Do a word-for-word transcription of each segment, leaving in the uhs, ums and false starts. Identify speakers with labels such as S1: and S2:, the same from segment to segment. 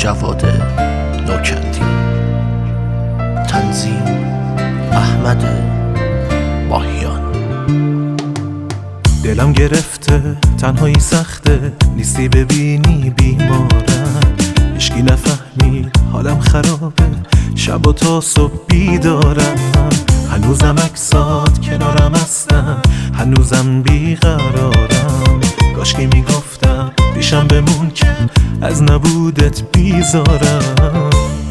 S1: جواد نوکندی، تنظیم احمد ماهیان.
S2: دلم گرفته تنهایی سخته، نیستی ببینی بیمارم، هیچکی نفهمید حالم خرابه، شب و تا صبح بیدارم، هنوزم عکسات کنارم هستم، هنوزم بیقرارم، کاشکی میگفتم پیشم بمون که از نبودت بیزارم.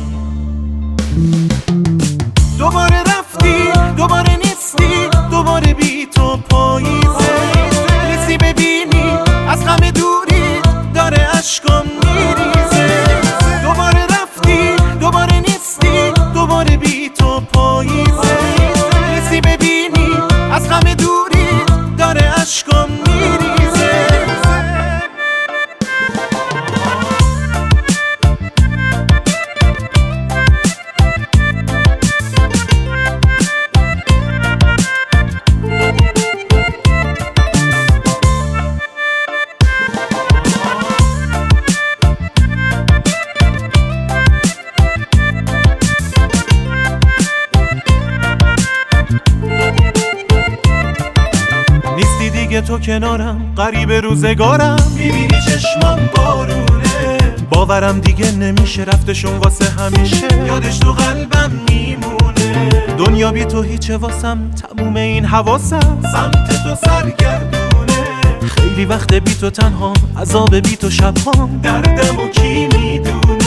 S2: دوباره رفتی دوباره نیستی، دوباره بی تو پاییزه، نیستی ببینی از غم دوری داره اشکم میریزه. دوباره رفتی دوباره نیستی، دوباره بی تو پاییزه، نیستی ببینی از غم دوری داره اشکم میریزه. نیستی دیگه تو کنارم، غریب روزگارم، میبینی چشمام بارونه، باورم دیگه نمیشه، رفتشون واسه همیشه، یادش تو قلبم میمونه. دنیا بی تو هیچه واسم، تموم این حواسم سمت تو سرگردونه، خیلی وقت بی تو تنهام، عذاب بی تو شبهام، دردمو کی میدونه.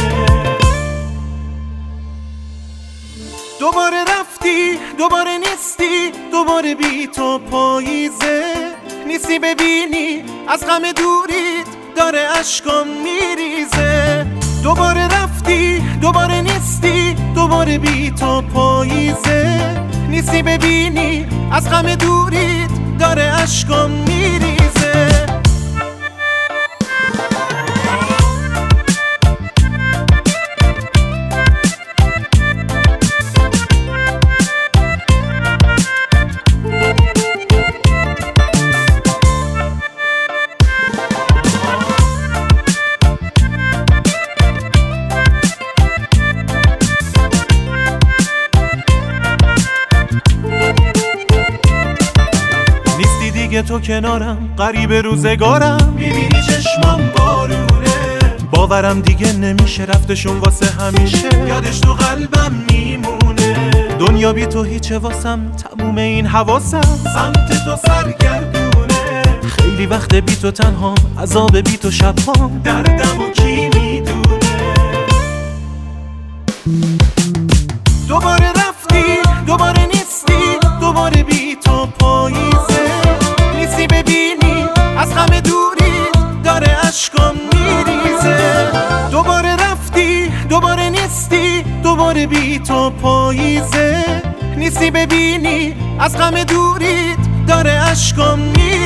S2: دوباره رفتی دوباره نیستی، دوباره بی تو پاییزه، نیستی ببینی از غم دوریت داره اشکم میریزه. دوباره رفتی دوباره نیستی، دوباره بی تو پاییزه، نیستی ببینی از غم دوریت داره اشکم میریزه. دیگه تو کنارم، غریب روزگارم، میبینی چشمام بارونه، باورم دیگه نمیشه، رفتشون واسه همیشه، یادش تو قلبم میمونه. دنیا بی تو هیچه واسم، تموم این حواسم سمت تو سرگردونه، خیلی وقت بی تو تنهام، عذاب بی تو شبهام، دردمو کی میدونه. دوباره رفتی دوباره نیستی، دوباره بی تو پاییزه، نیستی ببینی از غم دوری داره اشکم میریزه. دوباره رفتی دوباره نیستی، دوباره بی تو پاییزه، نیستی ببینی از غم دوریت داره اشکم میریزه.